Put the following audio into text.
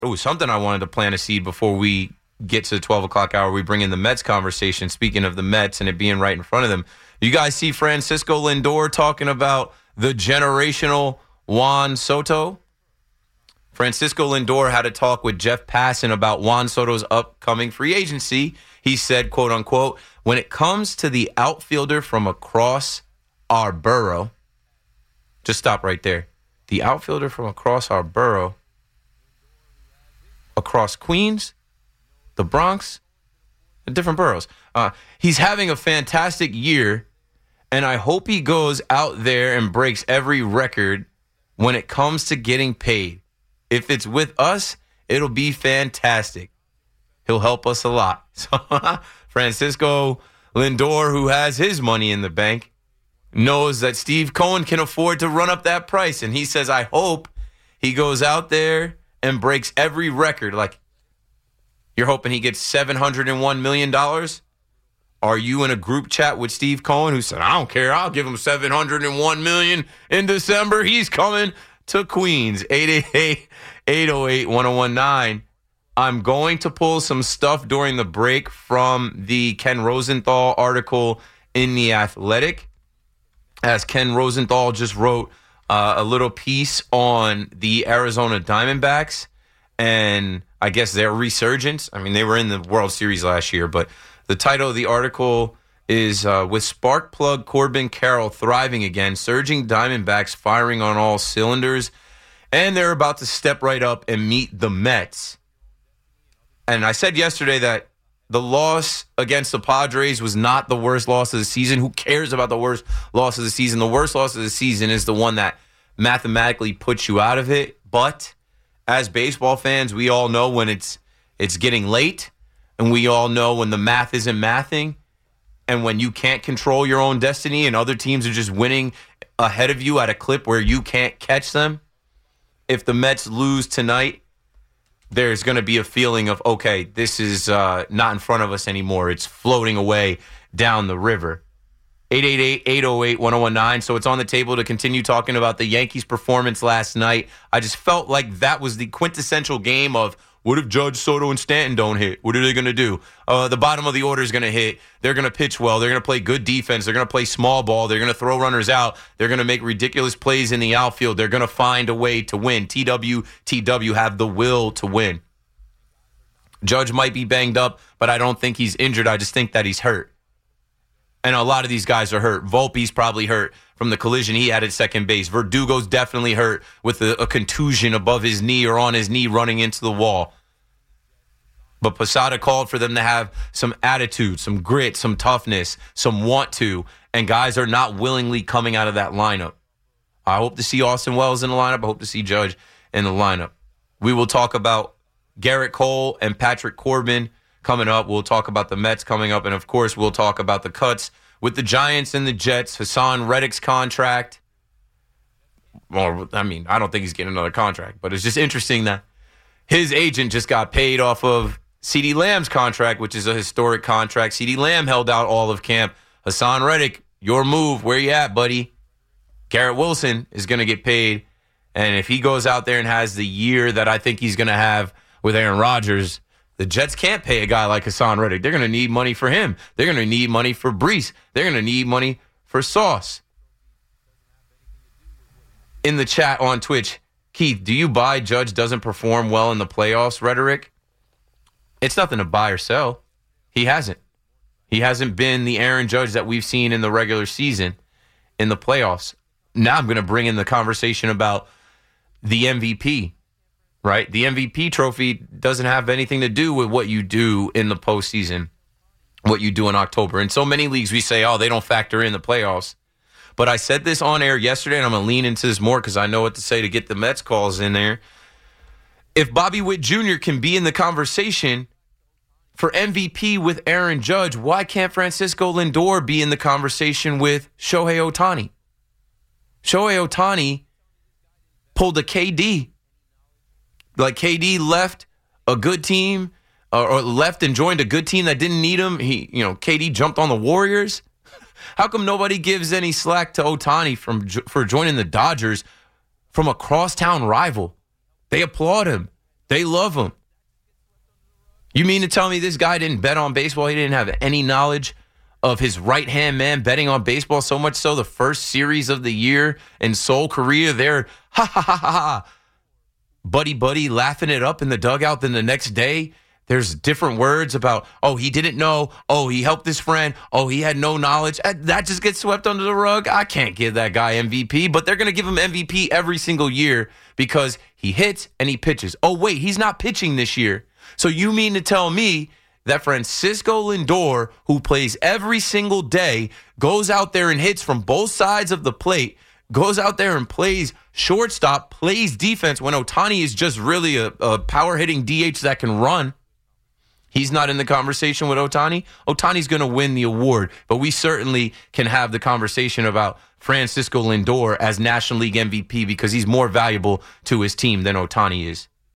something I wanted to plant a seed before we get to the 12 o'clock hour. We bring in the Mets conversation. Speaking of the Mets and it being right in front of them, you guys see Francisco Lindor talking about the generational Juan Soto? Francisco Lindor had a talk with Jeff Passan about Juan Soto's upcoming free agency. He said, quote unquote, when it comes to the outfielder from across our borough, just stop right there. The outfielder from across our borough, across Queens, the Bronx, the different boroughs. He's having a fantastic year, and I hope he goes out there and breaks every record when it comes to getting paid. If it's with us, it'll be fantastic. He'll help us a lot. So, Francisco Lindor, who has his money in the bank, knows that Steve Cohen can afford to run up that price. And he says, I hope he goes out there and breaks every record. Like, you're hoping he gets $701 million? Are you in a group chat with Steve Cohen who said, I don't care, I'll give him $701 million in December. He's coming to Queens. 888-808-1019. I'm going to pull some stuff during the break from the Ken Rosenthal article in The Athletic, as Ken Rosenthal just wrote a little piece on the Arizona Diamondbacks and I guess their resurgence. I mean, they were in the World Series last year, but the title of the article is with spark plug Corbin Carroll thriving again, surging Diamondbacks firing on all cylinders, and they're about to step right up and meet the Mets. And I said yesterday that the loss against the Padres was not the worst loss of the season. Who cares about the worst loss of the season? The worst loss of the season is the one that mathematically puts you out of it. But as baseball fans, we all know when it's getting late, and we all know when the math isn't mathing, and when you can't control your own destiny and other teams are just winning ahead of you at a clip where you can't catch them. If the Mets lose tonight, there's going to be a feeling of, okay, this is not in front of us anymore. It's floating away down the river. 888-808-1019. So it's on the table to continue talking about the Yankees' performance last night. I just felt like that was the quintessential game of, what if Judge, Soto, and Stanton don't hit? What are they going to do? The bottom of the order is going to hit. They're going to pitch well. They're going to play good defense. They're going to play small ball. They're going to throw runners out. They're going to make ridiculous plays in the outfield. They're going to find a way to win. TW have the will to win. Judge might be banged up, but I don't think he's injured. I just think that he's hurt. And a lot of these guys are hurt. Volpe's probably hurt from the collision he had at second base. Verdugo's definitely hurt with a contusion above his knee or on his knee running into the wall. But Posada called for them to have some attitude, some grit, some toughness, some want to, and guys are not willingly coming out of that lineup. I hope to see Austin Wells in the lineup. I hope to see Judge in the lineup. We will talk about Garrett Cole and Patrick Corbin coming up. We'll talk about the Mets coming up. And, of course, we'll talk about the cuts with the Giants and the Jets. Hassan Reddick's contract. Well, I mean, I don't think he's getting another contract. But it's just interesting that his agent just got paid off of CeeDee Lamb's contract, which is a historic contract. CeeDee Lamb held out all of camp. Hassan Reddick, your move. Where you at, buddy? Garrett Wilson is going to get paid. And if he goes out there and has the year that I think he's going to have with Aaron Rodgers, the Jets can't pay a guy like Hassan Reddick. They're going to need money for him. They're going to need money for Brees. They're going to need money for Sauce. In the chat on Twitch, Keith, do you buy Judge doesn't perform well in the playoffs rhetoric? It's nothing to buy or sell. He hasn't. He hasn't been the Aaron Judge that we've seen in the regular season in the playoffs. Now I'm going to bring in the conversation about the MVP. Right? The MVP trophy doesn't have anything to do with what you do in the postseason, what you do in October. In so many leagues, we say, oh, they don't factor in the playoffs. But I said this on air yesterday, and I'm going to lean into this more because I know what to say to get the Mets calls in there. If Bobby Witt Jr. can be in the conversation for MVP with Aaron Judge, why can't Francisco Lindor be in the conversation with Shohei Ohtani? Shohei Ohtani pulled a KD. Like KD left a good team or left and joined a good team that didn't need him. KD jumped on the Warriors. How come nobody gives any slack to Ohtani for joining the Dodgers from a crosstown rival? They applaud him. They love him. You mean to tell me this guy didn't bet on baseball? He didn't have any knowledge of his right-hand man betting on baseball, so much so the first series of the year in Seoul, Korea, they're buddy laughing it up in the dugout. Then the next day, there's different words about, oh, he didn't know. Oh, he helped his friend. Oh, he had no knowledge. That just gets swept under the rug. I can't give that guy MVP, but they're going to give him MVP every single year because he hits and he pitches. Oh, wait, he's not pitching this year. So you mean to tell me that Francisco Lindor, who plays every single day, goes out there and hits from both sides of the plate, goes out there and plays shortstop, plays defense when Ohtani is just really a power-hitting DH that can run? He's not in the conversation with Ohtani. Ohtani's going to win the award, but we certainly can have the conversation about Francisco Lindor as National League MVP because he's more valuable to his team than Ohtani is.